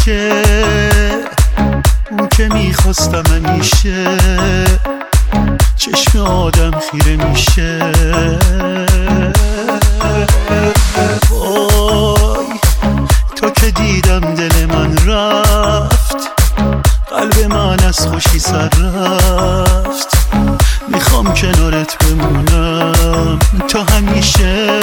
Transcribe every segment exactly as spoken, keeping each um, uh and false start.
همیشه اون که میخواستم همیشه چشم آدم خیره میشه. وای تو که دیدم دل من رفت، قلب من از خوشی سر رفت. میخوام کنارت بمونم تا همیشه.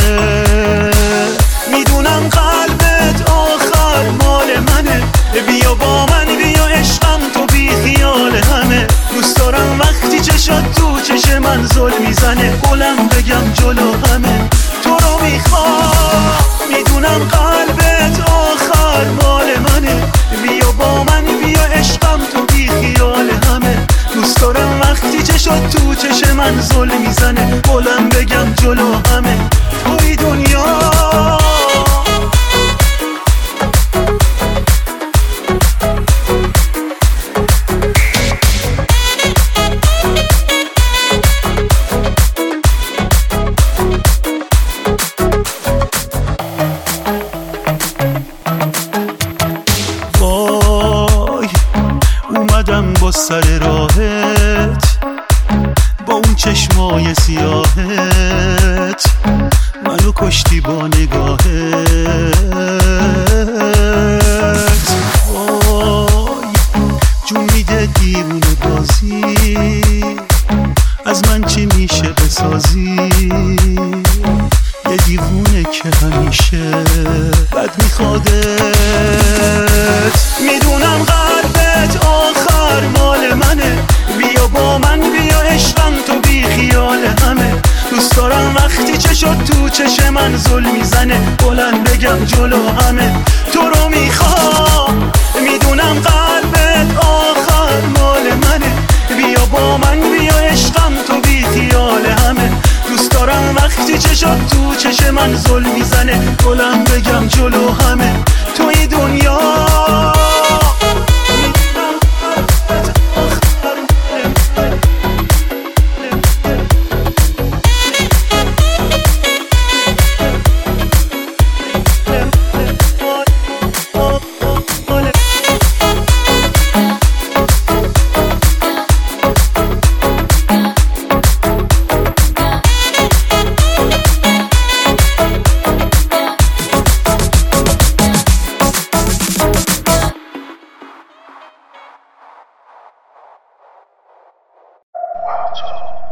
میدونم قلبت آخر مال منه، بیا با من بیا عشقم تو بی خیال همه. دوست دارم وقتی چشات تو چش من زل میزنه، بلند بگم جلو همه تو رو میخوام. میدونم قلبت آخر مال منه، بیا با من بیا عشقم تو بی خیال همه. دوست دارم وقتی چشات تو چش من زل میزنه، بلند بگم جلو همه توی دنیا. اومدم با سر راهت، با اون چشمای سیاهت منو کشتی با نگاهت. وای جون میده دیوونه بازی، از من چی میشه بسازی؟ یه دیوونه که همیشه بد میخوادت. میدونم قلبت آخر مال منه، بیا با من بیا عشقم تو بی خیال همه. دوست دارم وقتی چشات تو چش من زل میزنه، بلند بگم جلو همه تو رو میخوام. میدونم قلبت آخر مال منه، بیا با من بیا عشقم تو بی خیال همه. دوست دارم وقتی چشات تو چش من زل میزنه، بلند بگم جلو همه توی دنیا. Wow.